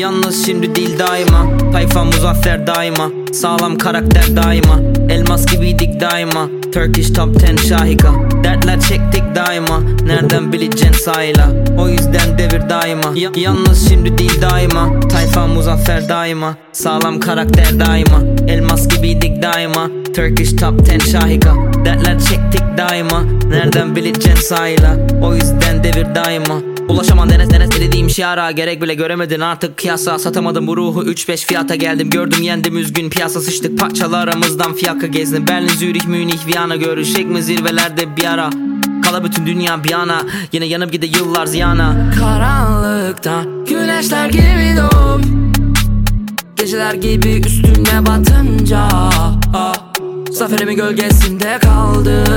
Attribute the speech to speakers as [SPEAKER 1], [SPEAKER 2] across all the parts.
[SPEAKER 1] Yalnız şimdi değil daima. Tayfa muzaffer daima. Sağlam karakter daima. Elmas gibiydik daima. Turkish Top 10 şahika. Dertler çektik daima. Nereden bileceksin sayla. O yüzden devir daima. Yalnız şimdi değil daima. Tayfa muzaffer daima. Sağlam karakter daima. Elmas gibiydik daima. Turkish Top 10 şahika. Dertler çektik daima. Nereden bileceksin sayla. O yüzden devir daima. Ulaşaman denes dediğim şiara. Gerek bile göremedin artık kıyasa. Satamadım bu ruhu 3-5 fiyata geldim. Gördüm yendim üzgün piyasa sıçtık. Parçalarımızdan fiyaka gezdim. Berlin, Zürich, Münih, Viyana. Görüşecek mi zirvelerde bir ara. Kala bütün dünya bir yana. Yine yanıp gide yıllar ziyana.
[SPEAKER 2] Karanlıkta güneşler gibi doğup geceler gibi üstüne batınca zaferimin gölgesinde kaldık.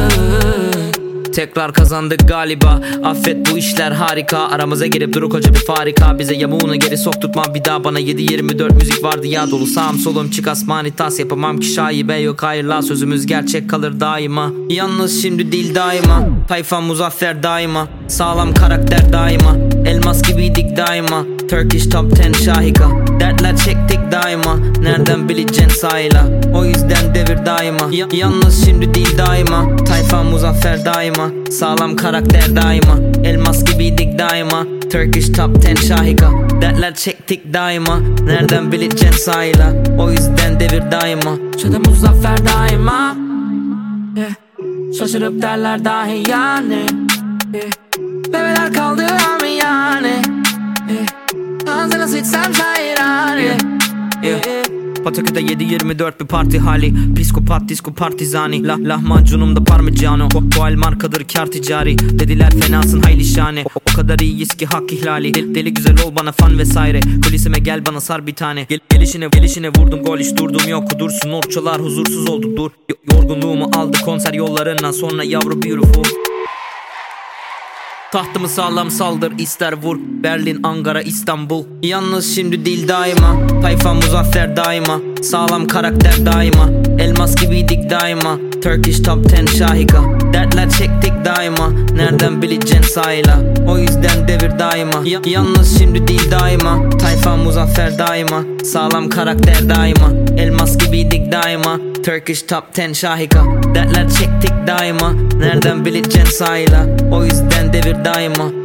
[SPEAKER 1] Tekrar kazandık galiba. Affet bu işler harika. Aramıza girip duru koca bir farika. Bize yamuğunu geri sokturtma bir daha. Bana 7-24 müzik vardı ya dolu. Sağım solum çık asmanitas. Yapamam ki şaibe yok hayırla. Sözümüz gerçek kalır daima. Yalnız şimdi değil daima. Tayfa muzaffer daima. Sağlam karakter daima. Elmas gibiydik daima. Turkish Top 10 şahika. Dertler çektik daima. Nereden bileceksin sayla. O yüzden devir daima. Yalnız şimdi değil daima. Tayfa muzaffer daima. Sağlam karakter daima. Elmas gibiydik daima. Turkish Top 10 şahika. Dertler çektik daima. Nereden bileceksin sayla. O yüzden devir daima.
[SPEAKER 2] Şöyle muzaffer daima. Şaşırıp derler dahi yani. Bebeler kaldı ama yani. Ağzına sıçsam şairane.
[SPEAKER 1] Patakü'de 7-24 bir parti hali. Psikopat disco partizani. Lahmacunumda parmigiano. Koal markadır kar ticari. Dediler fenasın hayli şane. O kadar iyiyiz ki hak ihlali. Deli güzel ol bana fan vesaire. Kulisime gel bana sar bir tane. Gelişine vurdum gol hiç durdum yok. Kudursun orçalar huzursuz oldu dur. Yorgunluğumu aldı konser yollarından sonra yavru beautiful. Tahtımı sağlam saldır ister vur. Berlin, Ankara, İstanbul. Yalnız şimdi değil daima. Tayfa muzaffer daima. Sağlam karakter daima. Elmas gibiydik daima. Turkish Top 10 şahika. Dertler çektik daima. Nereden bileceksin sayla. O yüzden devir daima. Yalnız şimdi değil daima. Tayfa muzaffer daima. Sağlam karakter daima. Elmas gibiydik daima. Turkish Top 10 şahika. Dertler çektik daima. Nereden bileceksin sayla. O yüzden devir daima.